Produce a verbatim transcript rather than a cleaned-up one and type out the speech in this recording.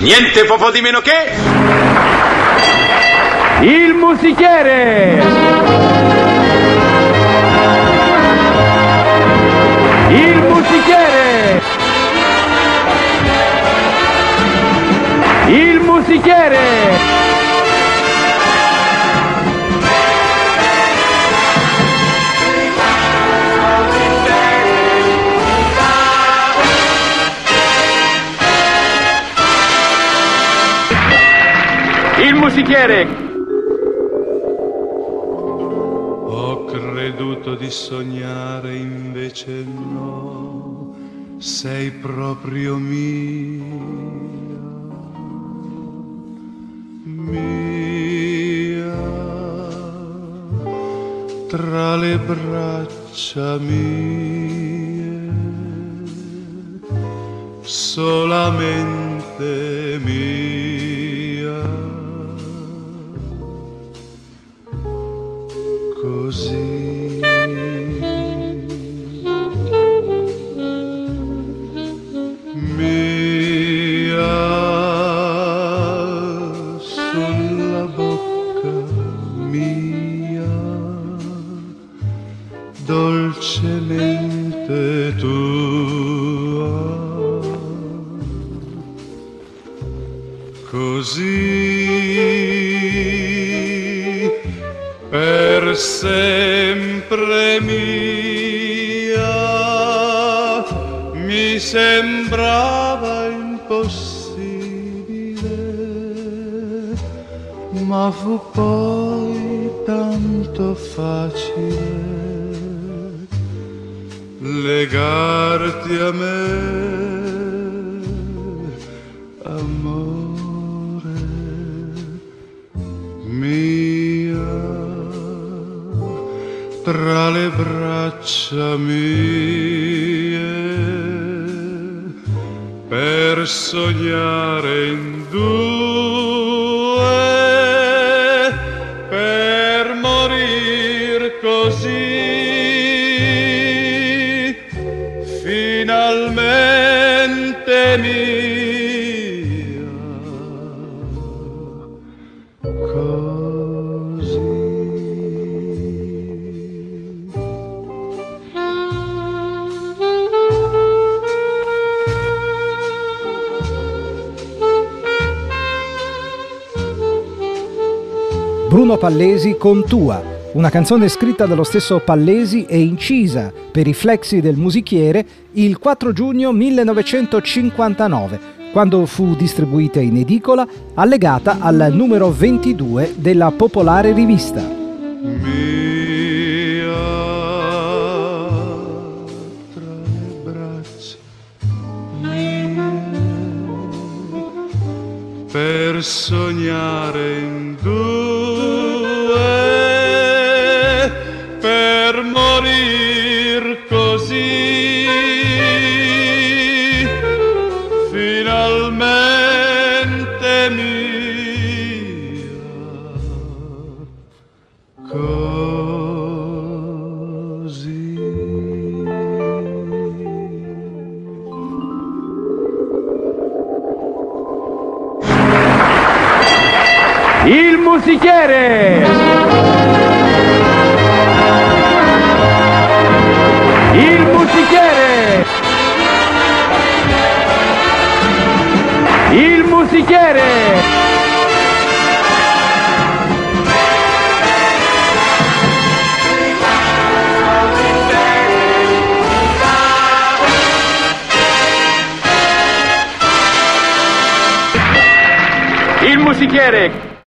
Niente po' di meno che... il musichiere! Il musichiere! Il musichiere! Il musichiere! Ho creduto di sognare, invece no, sei proprio mia, mia, tra le braccia mie, solamente mia. Così mia, sulla bocca mia, dolcemente tua, così per sempre mia, mi sembrava impossibile, ma fu poi tanto facile legarti a me, amore mio, tra le braccia mie, per sognare in due, per morir così, finalmente mia. Bruno Pallesi con Tua, una canzone scritta dallo stesso Pallesi e incisa per i Flexi del musichiere il quattro giugno millenovecentocinquantanove, quando fu distribuita in edicola, allegata al numero ventidue della Popolare Rivista. Mia, tra le braccia mie, per sognare in due, per morir così, finalmente mia, così. Il musichiere! Il musichiere! Il musichiere! Il musichiere!